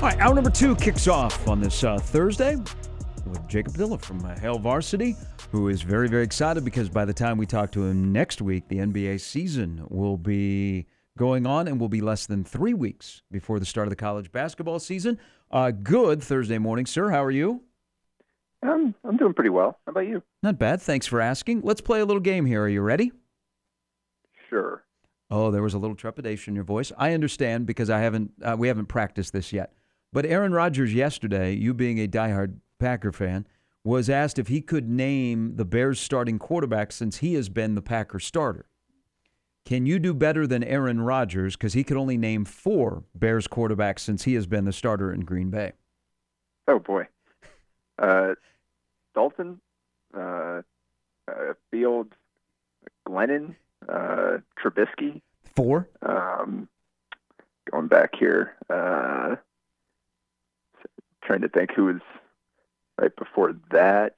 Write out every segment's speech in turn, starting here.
All right, hour number 2 kicks off on this Thursday with Jacob Dilla from Hail Varsity, who is very, very excited because by the time we talk to him next week, the NBA season will be going on and will be less than 3 weeks before the start of the college basketball season. Good Thursday morning, sir. How are you? I'm doing pretty well. How about you? Not bad. Thanks for asking. Let's play a little game here. Are you ready? Sure. Oh, there was a little trepidation in your voice. I understand because we haven't practiced this yet. But Aaron Rodgers yesterday, you being a diehard Packer fan, was asked if he could name the Bears starting quarterback since he has been the Packer starter. Can you do better than Aaron Rodgers because he could only name 4 Bears quarterbacks since he has been the starter in Green Bay? Oh, boy. Dalton, Fields, Glennon, Trubisky. 4? Going back here. Trying to think who was right before that.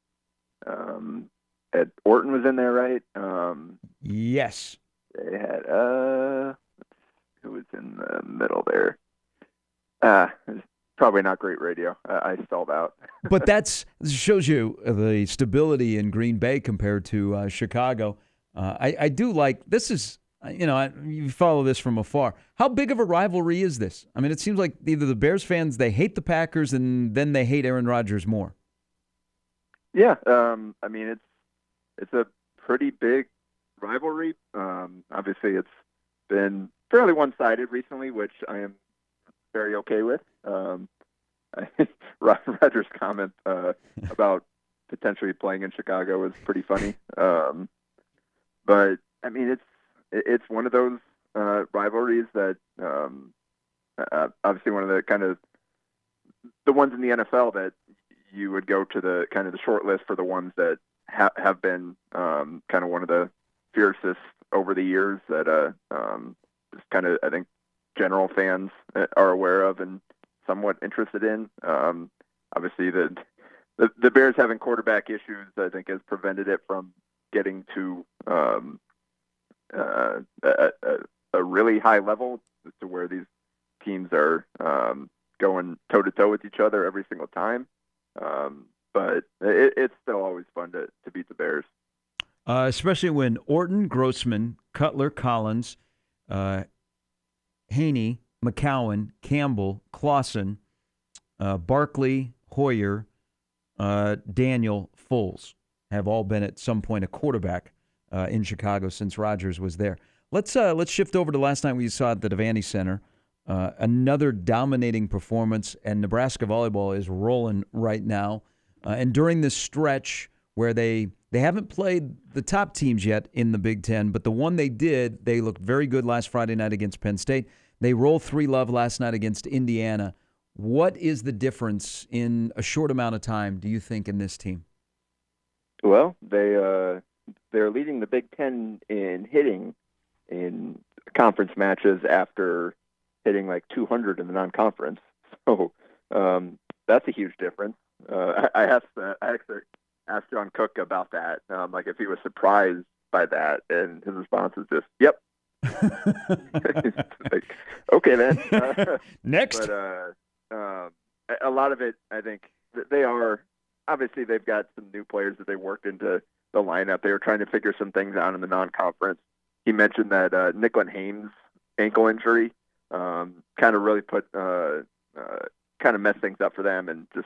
Ed Orton was in there, right? Yes. They had who was in the middle there? It's probably not great radio. I stalled out. But this shows you the stability in Green Bay compared to Chicago. I do like this is. You follow this from afar. How big of a rivalry is this? I mean, it seems like either the Bears fans, they hate the Packers, and then they hate Aaron Rodgers more. Yeah, I mean, it's a pretty big rivalry. Obviously, it's been fairly one-sided recently, which I am very okay with. Rodgers' comment about potentially playing in Chicago was pretty funny. But, I mean, it's one of those rivalries that obviously one of the kind of the ones in the NFL that you would go to the kind of the short list for the ones that have been kind of one of the fiercest over the years that just kind of I think general fans are aware of and somewhat interested in. Obviously the Bears having quarterback issues I think has prevented it from getting to a really high level to where these teams are going toe-to-toe with each other every single time. But it's still always fun to beat the Bears. Especially when Orton, Grossman, Cutler, Collins, Haney, McCowan, Campbell, Clausen, Barkley, Hoyer, Daniel, Foles have all been at some point a quarterback in Chicago since Rodgers was there. Let's shift over to last night we saw at the Devaney Center. Another dominating performance, and Nebraska volleyball is rolling right now. And during this stretch where they haven't played the top teams yet in the Big Ten, but the one they did, they looked very good last Friday night against Penn State. They rolled 3-love last night against Indiana. What is the difference in a short amount of time, do you think, in this team? Well, they're leading the Big Ten in hitting in conference matches after hitting like 200 in the non-conference. So that's a huge difference. I actually asked John Cook about that, like if he was surprised by that, and his response is just, "Yep." Like, okay then. Next. But a lot of it, I think, they are obviously they've got some new players that they worked into the lineup. They were trying to figure some things out in the non-conference. He mentioned that Nicklin Hames ankle injury kind of really kind of messed things up for them and just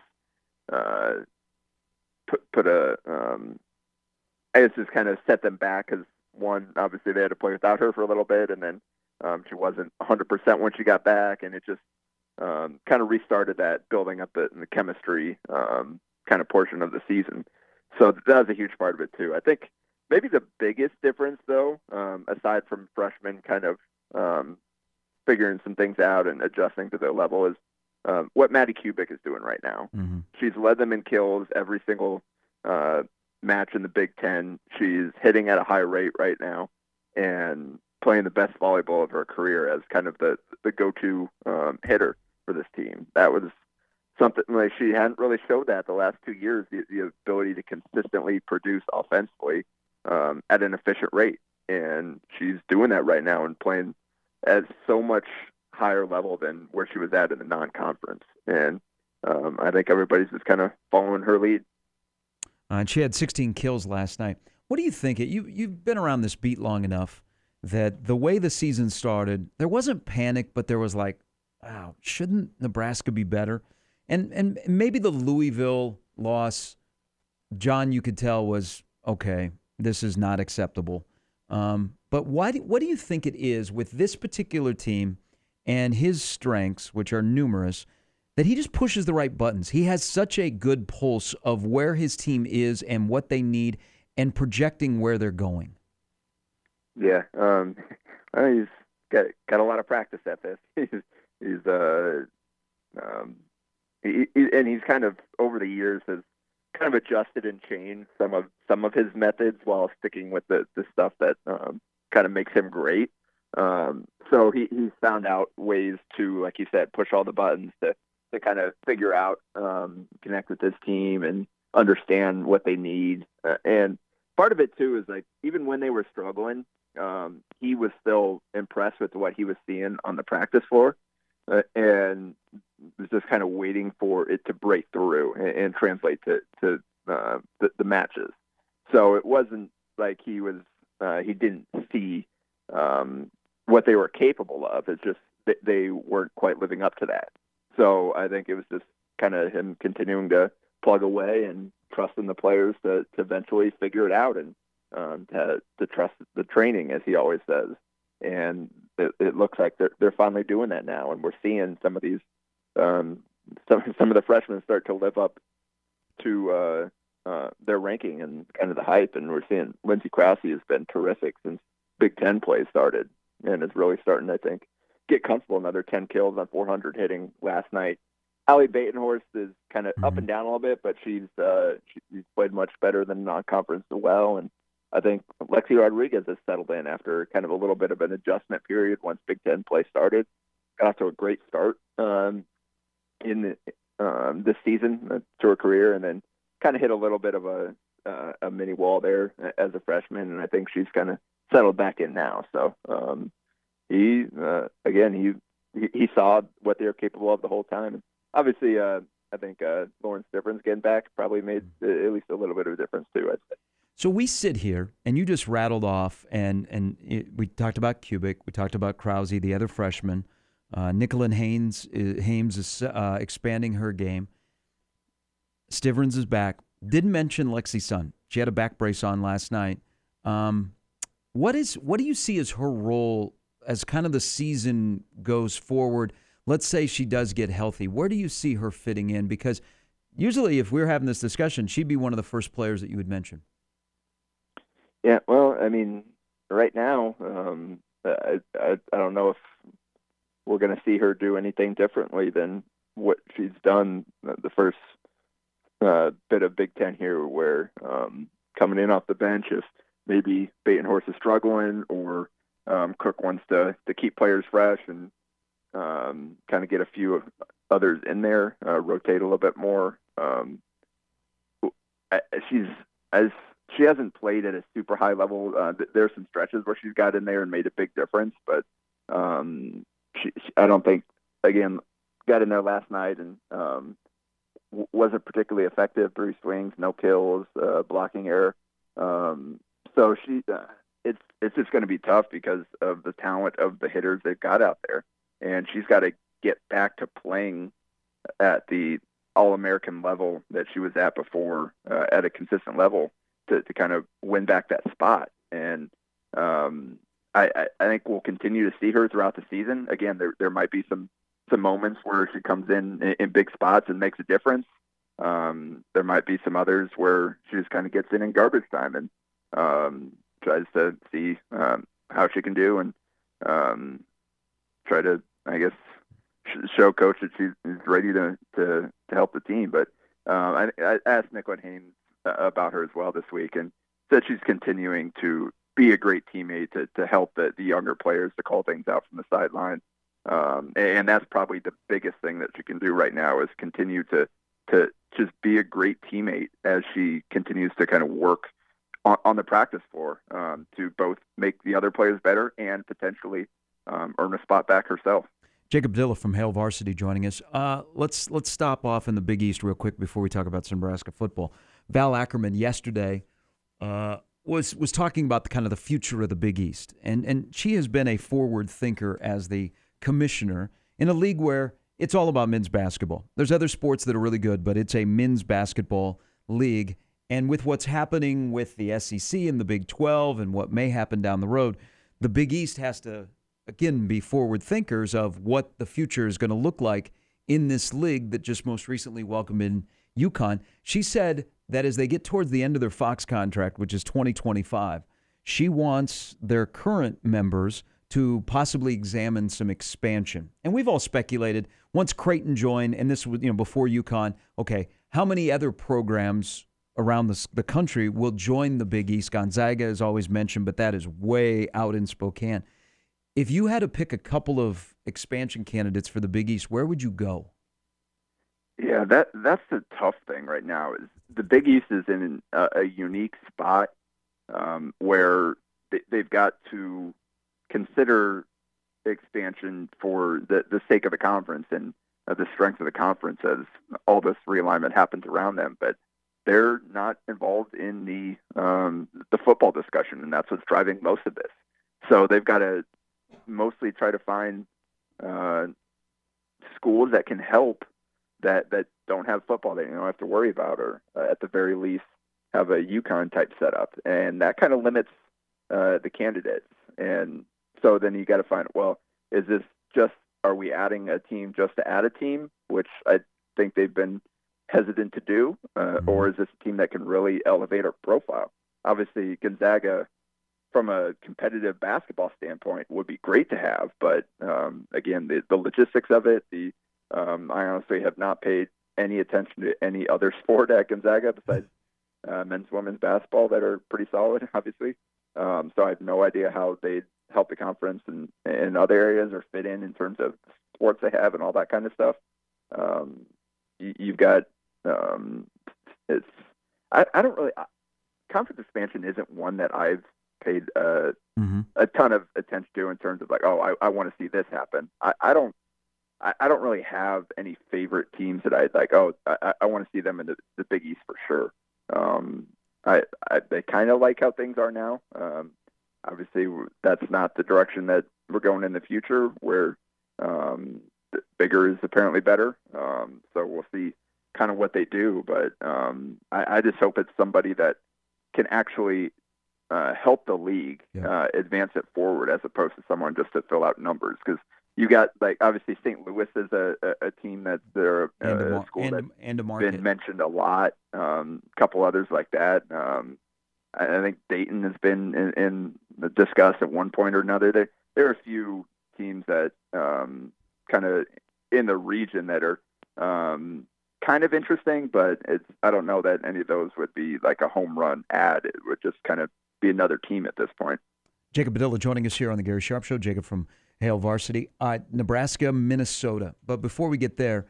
I guess just kind of set them back because one, obviously they had to play without her for a little bit, and then she wasn't 100% when she got back, and it just kind of restarted that building up the chemistry kind of portion of the season. So that was a huge part of it too. I think maybe the biggest difference though, aside from freshmen kind of figuring some things out and adjusting to their level, is what Maddie Kubik is doing right now. Mm-hmm. She's led them in kills every single match in the Big Ten. She's hitting at a high rate right now and playing the best volleyball of her career as kind of the go-to hitter for this team. That was something like she hadn't really showed that the last 2 years, the ability to consistently produce offensively at an efficient rate. And she's doing that right now and playing at so much higher level than where she was at in the non-conference. And I think everybody's just kind of following her lead. And she had 16 kills last night. What do you think? You've been around this beat long enough that the way the season started, there wasn't panic, but there was like, wow, shouldn't Nebraska be better? And maybe the Louisville loss, John, you could tell was, okay, this is not acceptable. But what do you think it is with this particular team and his strengths, which are numerous, that he just pushes the right buttons? He has such a good pulse of where his team is and what they need and projecting where they're going. Yeah, he's got a lot of practice at this. He's kind of over the years has kind of adjusted and changed some of his methods while sticking with the stuff that kind of makes him great. So he's found out ways to, like you said, push all the buttons to kind of figure out, connect with his team and understand what they need. And part of it too is like, even when they were struggling, he was still impressed with what he was seeing on the practice floor, and was just kind of waiting for it to break through and translate to the matches. So it wasn't like he didn't see what they were capable of. It's just that they weren't quite living up to that. So I think it was just kind of him continuing to plug away and trusting the players to eventually figure it out and to trust the training, as he always says. And it looks like they're finally doing that now, and we're seeing some of these some of the freshmen start to live up to their ranking and kind of the hype. And we're seeing Lindsey Krause has been terrific since Big Ten play started, and is really starting, I think, get comfortable. Another 10 kills on 400 hitting last night. Allie Batenhorst is kind of up and down a little bit, but she's played much better than non-conference as well. And I think Lexi Rodriguez has settled in after kind of a little bit of an adjustment period once Big Ten play started. Got off to a great start in this season to her career, and then kind of hit a little bit of a mini wall there as a freshman. And I think she's kind of settled back in now. So he saw what they were capable of the whole time. Obviously, I think Lauren Stivrins getting back probably made at least a little bit of a difference too, I'd say. So we sit here, and you just rattled off, we talked about Kubik, we talked about Krause, the other freshman. Nicole Haynes is expanding her game. Stivrins is back. Didn't mention Lexi Sun. She had a back brace on last night. What do you see as her role as kind of the season goes forward? Let's say she does get healthy. Where do you see her fitting in? Because usually if we're having this discussion, she'd be one of the first players that you would mention. Yeah, well, I mean, right now, I don't know if we're going to see her do anything differently than what she's done the first bit of Big Ten here, where coming in off the bench, if maybe Batenhorst is struggling or Cook wants to keep players fresh and kind of get a few others in there, rotate a little bit more. She hasn't played at a super high level. There's some stretches where she's got in there and made a big difference, but I don't think, again, got in there last night and wasn't particularly effective. 3 swings, no kills, blocking error. So it's just going to be tough because of the talent of the hitters they've got out there. And she's got to get back to playing at the All-American level that she was at before, at a consistent level to kind of win back that spot. And I think we'll continue to see her throughout the season. Again, there might be some moments where she comes in big spots and makes a difference. There might be some others where she just kind of gets in garbage time and tries to see how she can do and try to, I guess, show coach that she's ready to help the team. But I asked Nicole Haynes about her as well this week, and said she's continuing to be a great teammate to help the younger players to call things out from the sideline. And that's probably the biggest thing that she can do right now is continue to just be a great teammate as she continues to kind of work on the practice floor to both make the other players better and potentially earn a spot back herself. Jacob Dilla from Hail Varsity joining us. Let's stop off in the Big East real quick before we talk about some Nebraska football. Val Ackerman yesterday was talking about the kind of the future of the Big East, and she has been a forward thinker as the commissioner in a league where it's all about men's basketball. There's other sports that are really good, but it's a men's basketball league. And with what's happening with the SEC and the Big 12 and what may happen down the road, the Big East has to, again, be forward thinkers of what the future is going to look like in this league that just most recently welcomed in UConn. She said that as they get towards the end of their Fox contract, which is 2025, she wants their current members to possibly examine some expansion. And we've all speculated, once Creighton joined, and this was before UConn, okay, how many other programs around the country will join the Big East? Gonzaga is always mentioned, but that is way out in Spokane. If you had to pick a couple of expansion candidates for the Big East, where would you go? Yeah, that's the tough thing right now. Is the Big East is in a unique spot where they've got to consider expansion for the sake of the conference and the strength of the conference as all this realignment happens around them. But they're not involved in the football discussion, and that's what's driving most of this. So they've got to mostly try to find schools that can help that don't have football that you don't have to worry about, or at the very least have a UConn type setup, and that kind of limits the candidates. And so then you got to find, well, is this just, are we adding a team just to add a team, which I think they've been hesitant to do, or is this a team that can really elevate our profile? Obviously, Gonzaga, from a competitive basketball standpoint, would be great to have, but again, the logistics of it, I honestly have not paid any attention to any other sport at Gonzaga besides men's, women's basketball that are pretty solid, obviously. So I have no idea how they help the conference in other areas or fit in terms of sports they have and all that kind of stuff. You've got I don't really conference expansion isn't one that I've paid a ton of attention to in terms of like, oh, I want to see this happen. I don't really have any favorite teams that I like. Oh, I want to see them in the Big East for sure. I kind of like how things are now. Obviously, that's not the direction that we're going in the future, where bigger is apparently better. So we'll see kind of what they do. But I just hope it's somebody that can actually help the league advance it forward, as opposed to someone just to fill out numbers. Because you got, like, obviously St. Louis is a team that they're a school that's been mentioned a lot. A couple others like that. I think Dayton has been in discussed at one point or another. There are a few teams that kind of in the region that are kind of interesting, but I don't know that any of those would be like a home run ad. It would just kind of be another team at this point. Jacob Padilla joining us here on the Gary Sharp Show. Jacob from Hail Varsity. Nebraska, Minnesota. But before we get there,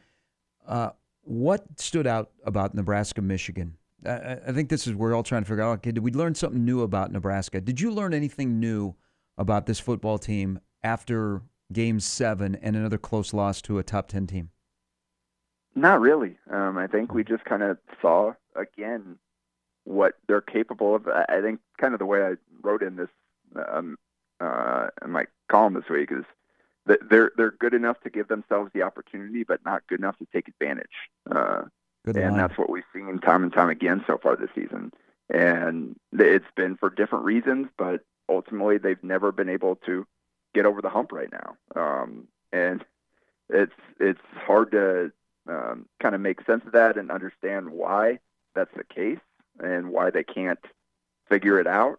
what stood out about Nebraska, Michigan? I think this is where we're all trying to figure out, okay, did we learn something new about Nebraska? Did you learn anything new about this football team after Game 7 and another close loss to a top 10 team? Not really. I think we just kind of saw, again, what they're capable of. I think kind of the way I wrote in this in my column this week is that they're good enough to give themselves the opportunity, but not good enough to take advantage. And that's what we've seen time and time again so far this season. And it's been for different reasons, but ultimately they've never been able to get over the hump right now. And it's hard to kind of make sense of that and understand why that's the case and why they can't figure it out.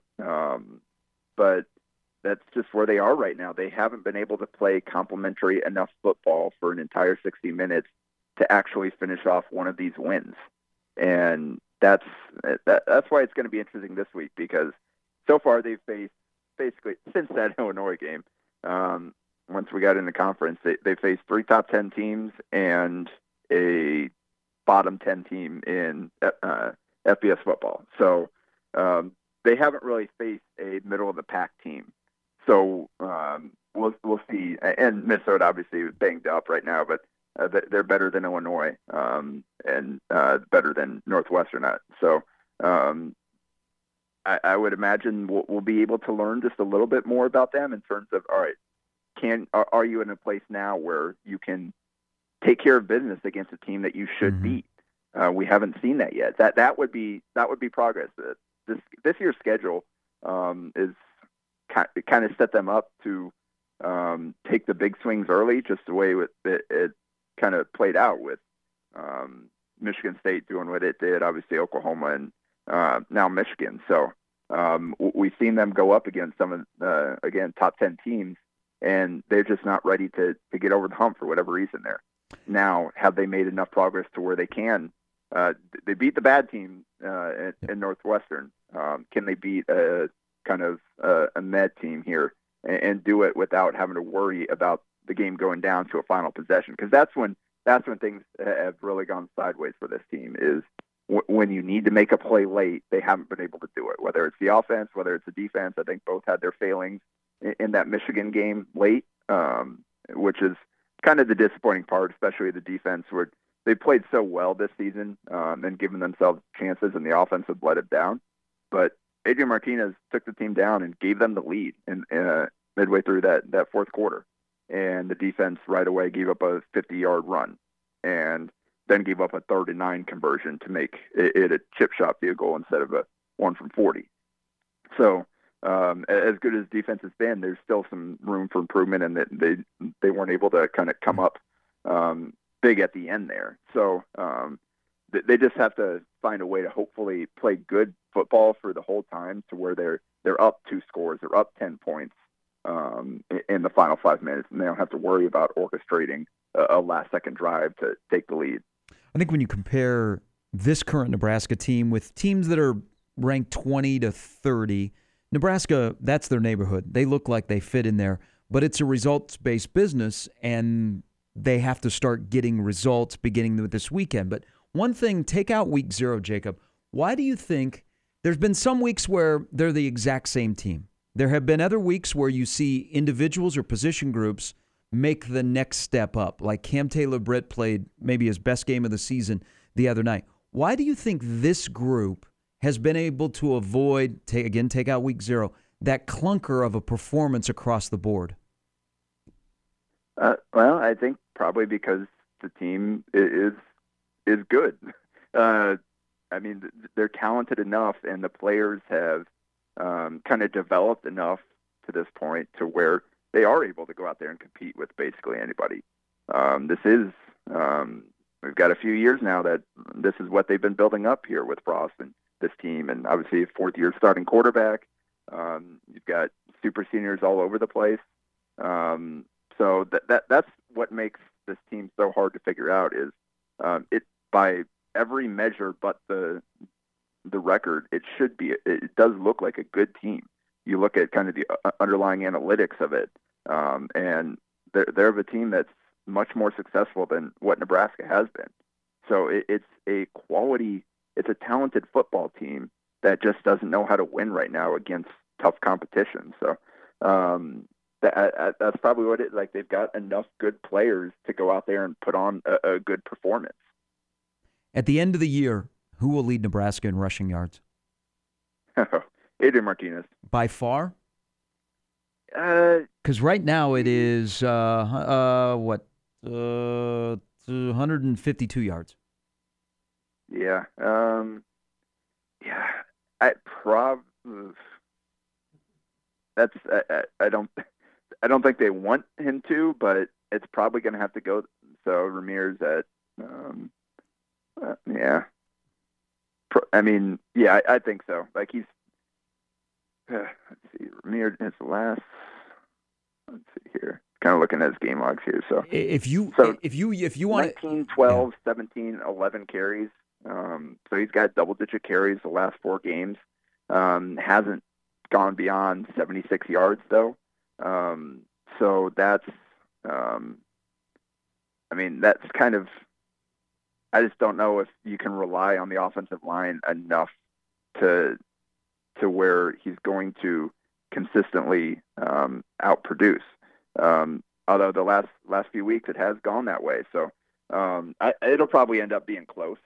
But that's just where they are right now. They haven't been able to play complementary enough football for an entire 60 minutes to actually finish off one of these wins. And that's why it's going to be interesting this week, because so far they've faced, basically since that Illinois game, once we got in the conference, they faced 3 top 10 teams and a bottom 10 team in FBS football. So they haven't really faced a middle of the pack team. So we'll see. And and Minnesota obviously is banged up right now, but they're better than Illinois and better than Northwestern. So I would imagine we'll be able to learn just a little bit more about them in terms of, all right, are you in a place now where you can take care of business against a team that you should beat? We haven't seen that yet. That would be progress. This year's schedule is kind of set them up to take the big swings early, just the way it kind of played out with Michigan State doing what it did, obviously Oklahoma and now Michigan. So we've seen them go up against some of again top 10 teams, and they're just not ready to get over the hump for whatever reason there. Now, have they made enough progress to where they can? They beat the bad team in Northwestern. Can they beat a kind of a med team here and do it without having to worry about the game going down to a final possession? Because that's when things have really gone sideways for this team, is when you need to make a play late, they haven't been able to do it, whether it's the offense, whether it's the defense. I think both had their failings in that Michigan game late, which is kind of the disappointing part, especially the defense, where they played so well this season and given themselves chances, and the offense had let it down. But Adrian Martinez took the team down and gave them the lead in midway through that fourth quarter. And the defense right away gave up a 50-yard run and then gave up a 3rd and 9 conversion to make it a chip shot field goal instead of a 1 from 40. So as good as defense has been, there's still some room for improvement, and that they weren't able to kind of come up big at the end there. So they just have to find a way to hopefully play good football for the whole time, to where they're up 2 scores, they're up 10 points in the final 5 minutes, and they don't have to worry about orchestrating a last-second drive to take the lead. I think when you compare this current Nebraska team with teams that are ranked 20 to 30, Nebraska, that's their neighborhood. They look like they fit in there, but it's a results-based business, and they have to start getting results beginning with this weekend. But one thing, take out week 0, Jacob. Why do you think there's been some weeks where they're the exact same team? There have been other weeks where you see individuals or position groups make the next step up, like Cam Taylor-Britt played maybe his best game of the season the other night. Why do you think this group has been able to avoid, take out week 0, that clunker of a performance across the board? Well, I think probably because the team is good. I mean, they're talented enough, and the players have kind of developed enough to this point to where they are able to go out there and compete with basically anybody. We've got a few years now that this is what they've been building up here with Frost and this team, and obviously a 4th-year starting quarterback. You've got super seniors all over the place. So that's what makes this team so hard to figure out, is it by every measure but the record, it does look like a good team. You look at kind of the underlying analytics of it, and they're of a team that's much more successful than what Nebraska has been. So it's a talented football team that just doesn't know how to win right now against tough competition. So that's probably what it is. Like, they've got enough good players to go out there and put on a good performance. At the end of the year, who will lead Nebraska in rushing yards? Adrian Martinez. By far? Because right now it is, 252 yards. Yeah. I don't think they want him to, but it's probably going to have to go. So Ramirez at, I think so. Like, he's, let's see, Ramirez is the last. Let's see here. Kind of looking at his game logs here. So if you want 19, 12, 17, 11 carries. So he's got double-digit carries the last 4 games. Hasn't gone beyond 76 yards though. So that's kind of. I just don't know if you can rely on the offensive line enough to where he's going to consistently outproduce. although the last few weeks it has gone that way. So it'll probably end up being close.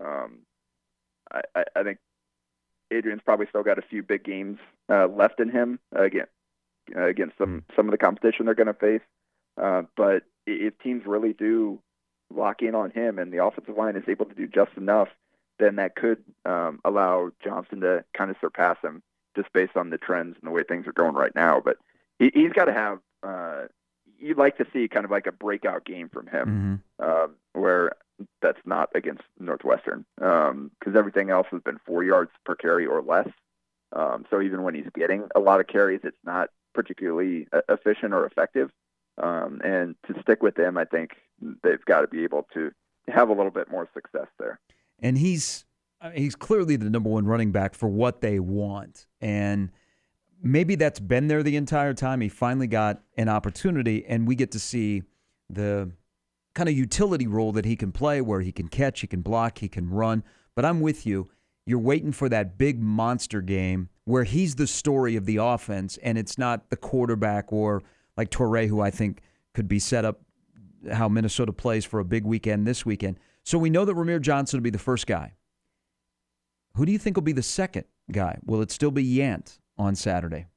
I think Adrian's probably still got a few big games left in him against some of the competition they're going to face. But if teams really do lock in on him and the offensive line is able to do just enough, then that could allow Johnson to kind of surpass him just based on the trends and the way things are going right now. But he's got to have you'd like to see kind of like a breakout game from him where that's not against Northwestern because everything else has been 4 yards per carry or less. So even when he's getting a lot of carries, it's not particularly efficient or effective. And to stick with them, I think they've got to be able to have a little bit more success there. And he's clearly the number one running back for what they want. And maybe that's been there the entire time. He finally got an opportunity, and we get to see the kind of utility role that he can play where he can catch, he can block, he can run. But I'm with you. You're waiting for that big monster game where he's the story of the offense, and it's not the quarterback or like Toure, who I think could be set up how Minnesota plays for a big weekend this weekend. So we know that Rahmir Johnson will be the first guy. Who do you think will be the second guy? Will it still be Yant on Saturday?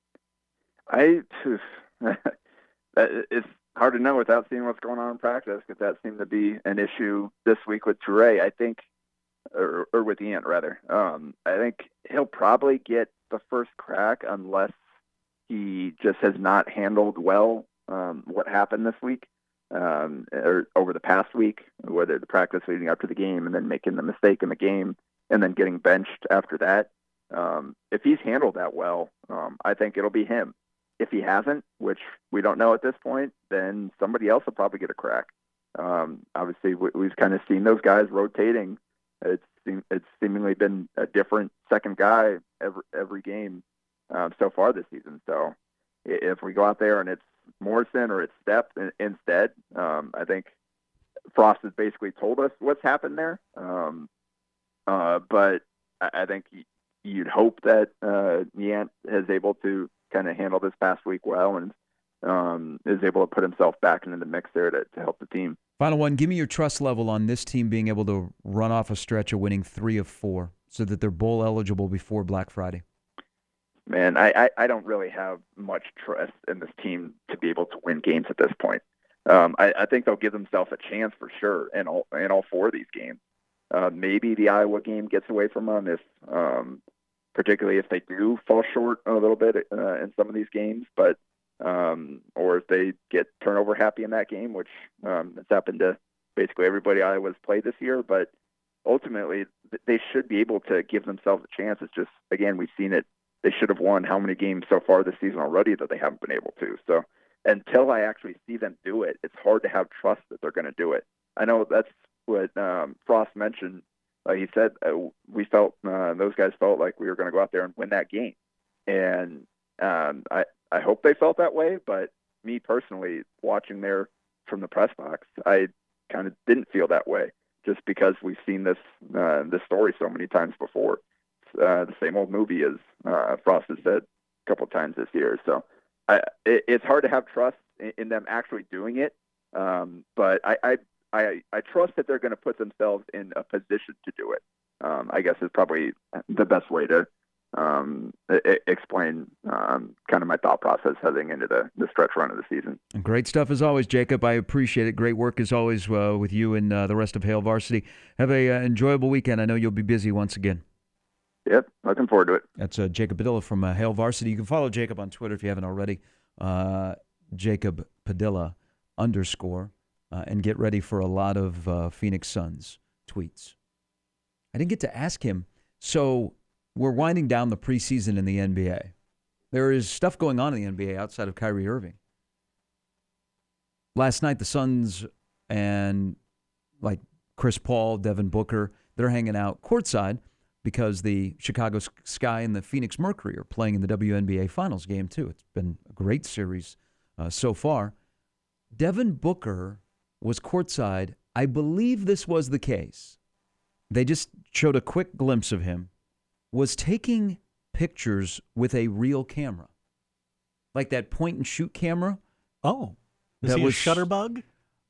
It's hard to know without seeing what's going on in practice because that seemed to be an issue this week with Toure. I think, or with Yant rather. I think he'll probably get the first crack unless he just has not handled well what happened this week or over the past week, whether the practice leading up to the game and then making the mistake in the game and then getting benched after that. If he's handled that well, I think it'll be him. If he hasn't, which we don't know at this point, then somebody else will probably get a crack. Obviously, we've kind of seen those guys rotating. It's seemingly been a different second guy every game so far this season. So if we go out there and it's Morrison or it's Stepp instead, I think Frost has basically told us what's happened there. But I think you'd hope that Yant is able to kind of handle this past week well and is able to put himself back into the mix there to help the team. Final one, give me your trust level on this team being able to run off a stretch of winning 3 of 4 so that they're bowl eligible before Black Friday. Man, I don't really have much trust in this team to be able to win games at this point. I think they'll give themselves a chance for sure in all 4 of these games. Maybe the Iowa game gets away from them particularly if they do fall short a little bit in some of these games, but or if they get turnover happy in that game, which has happened to basically everybody Iowa's played this year. But ultimately, they should be able to give themselves a chance. It's just, again, we've seen it. They should have won how many games so far this season already that they haven't been able to. So until I actually see them do it, it's hard to have trust that they're going to do it. I know that's what Frost mentioned. He said we felt those guys felt like we were going to go out there and win that game, and I hope they felt that way. But me personally, watching there from the press box, I kind of didn't feel that way, just because we've seen this story so many times before. The same old movie, as Frost has said a couple of times this year. So it's hard to have trust in them actually doing it, but I trust that they're going to put themselves in a position to do it. I guess is probably the best way to explain kind of my thought process heading into the stretch run of the season. Great stuff as always, Jacob. I appreciate it. Great work as always with you and the rest of Hail Varsity. Have a enjoyable weekend. I know you'll be busy once again. Yep, looking forward to it. That's Jacob Padilla from Hail Varsity. You can follow Jacob on Twitter if you haven't already. Jacob Padilla _ and get ready for a lot of Phoenix Suns tweets. I didn't get to ask him. So we're winding down the preseason in the NBA. There is stuff going on in the NBA outside of Kyrie Irving. Last night, the Suns and like Chris Paul, Devin Booker, they're hanging out courtside because the Chicago Sky and the Phoenix Mercury are playing in the WNBA Finals game too. It's been a great series so far. Devin Booker was courtside. I believe this was the case. They just showed a quick glimpse of him. Was taking pictures with a real camera. Like that point and shoot camera. Oh. Is he was a Shutterbug?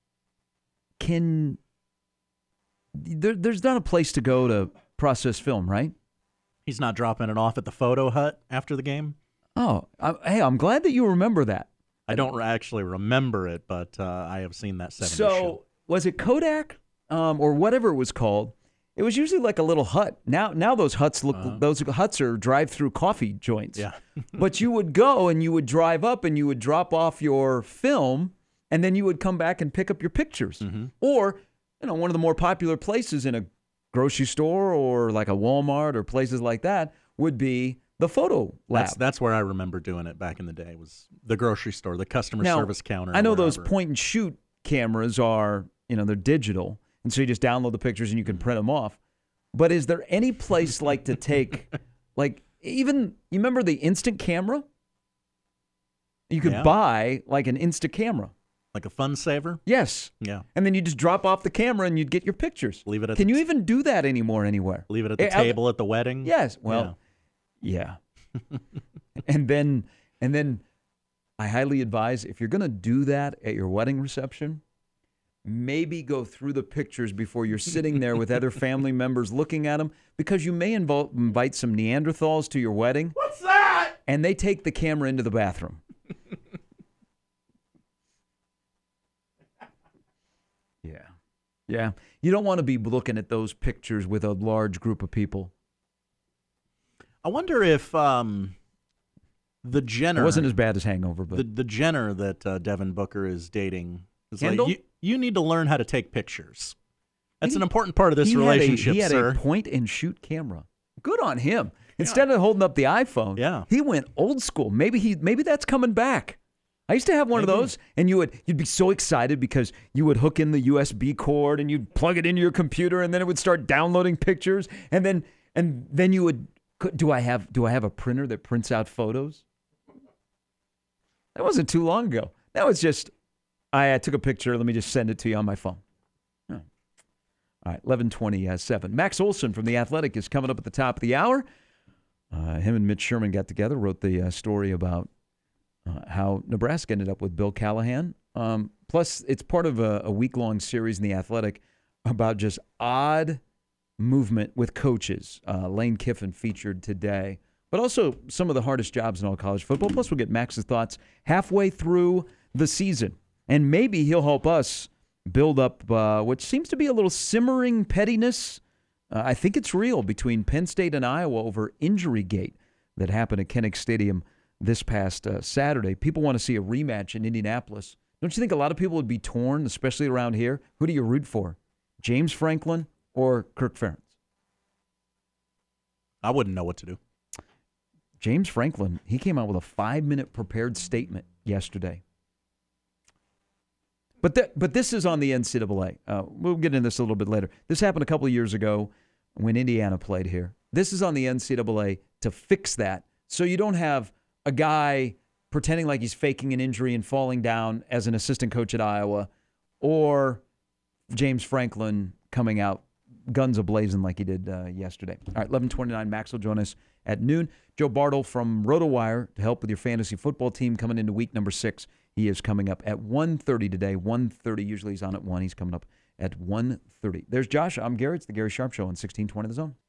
There's not a place to go to process film, right? He's not dropping it off at the photo hut after the game? Oh, hey, I'm glad that you remember that. I don't actually remember it, but I have seen that 70s So, show. was it Kodak or whatever it was called? It was usually like a little hut. Now those huts those huts are drive-through coffee joints. Yeah. But you would go and you would drive up and you would drop off your film, and then you would come back and pick up your pictures. Mm-hmm. Or, one of the more popular places in a grocery store or like a Walmart or places like that would be the photo lab. That's where I remember doing it back in the day, was the grocery store, the customer service counter. I know or those wherever. point and shoot cameras are, they're digital, and so you just download the pictures and you can print them off. But is there any place like to take, like, even, you remember the instant camera? You could buy like an instant camera. Like a fun saver? Yes. Yeah. And then you just drop off the camera and you'd get your pictures. Leave it at Can you even do that anymore anywhere? Leave it at the table at the wedding? Yes. Well, yeah. and then I highly advise, if you're going to do that at your wedding reception, maybe go through the pictures before you're sitting there with other family members looking at them, because you may invite some Neanderthals to your wedding. What's that? And they take the camera into the bathroom. Yeah. You don't want to be looking at those pictures with a large group of people. I wonder if the Jenner... It wasn't as bad as Hangover, but... The Jenner that Devin Booker is dating is Kendall? like, you need to learn how to take pictures. That's an important part of this relationship, he had sir. a point-and-shoot camera. Good on him. Instead of holding up the iPhone, he went old school. Maybe that's coming back. I used to have one of those, and you'd be so excited because you would hook in the USB cord and you'd plug it into your computer, and then it would start downloading pictures, and then you would. Do I have a printer that prints out photos? That wasn't too long ago. That was just I took a picture. Let me just send it to you on my phone. Oh. All right, 11:27. Max Olson from The Athletic is coming up at the top of the hour. Him and Mitch Sherman got together, wrote the story about how Nebraska ended up with Bill Callahan. Plus, it's part of a week-long series in The Athletic about just odd movement with coaches. Lane Kiffin featured today. But also some of the hardest jobs in all college football. Plus, we'll get Max's thoughts halfway through the season. And maybe he'll help us build up what seems to be a little simmering pettiness. I think it's real between Penn State and Iowa over Injurygate that happened at Kinnick Stadium this past Saturday. People want to see a rematch in Indianapolis. Don't you think a lot of people would be torn, especially around here? Who do you root for? James Franklin or Kirk Ferentz? I wouldn't know what to do. James Franklin, he came out with a 5-minute prepared statement yesterday. But this is on the NCAA. We'll get into this a little bit later. This happened a couple of years ago when Indiana played here. This is on the NCAA to fix that, so you don't have a guy pretending like he's faking an injury and falling down as an assistant coach at Iowa, or James Franklin coming out guns a-blazing like he did yesterday. All right, 11:29, Max will join us at noon. Joe Bartle from RotoWire to help with your fantasy football team coming into week number 6. He is coming up at 1:30 today. 1:30, usually he's on at 1. He's coming up at 1:30. There's Josh. I'm Gary. It's the Gary Sharp Show on 1620 The Zone.